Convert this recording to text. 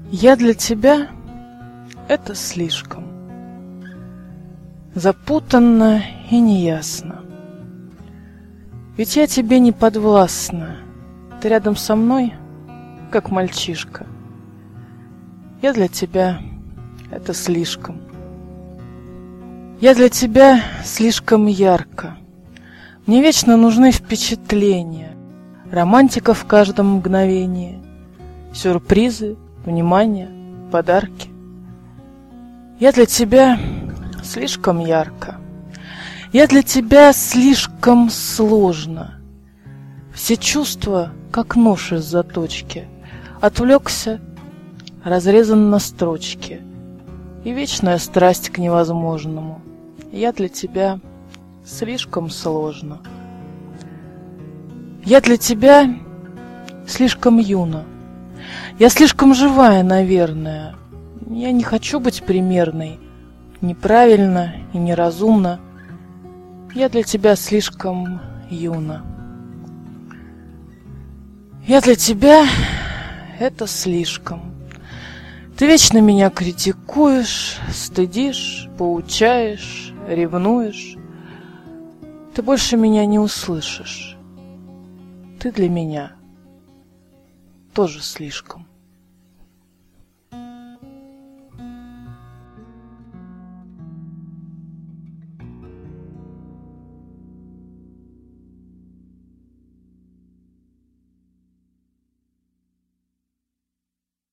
Я для тебя — это слишком запутанно и неясно. Ведь я тебе не подвластна. Ты рядом со мной, как мальчишка. Я для тебя — это слишком. Я для тебя слишком ярко. Мне вечно нужны впечатления, романтика в каждом мгновении, сюрпризы, внимание, подарки. Я для тебя слишком ярко. Я для тебя слишком сложно. Все чувства, как нож из заточки. Отвлекся, разрезан на строчки. И вечная страсть к невозможному. Я для тебя слишком сложно. Я для тебя слишком юна. Я слишком живая, наверное. Я не хочу быть примерной. Неправильно и неразумно. Я для тебя слишком юна. Я для тебя — это слишком. Ты вечно меня критикуешь, стыдишь, поучаешь, ревнуешь. Ты больше меня не услышишь. Ты для меня тоже слишком.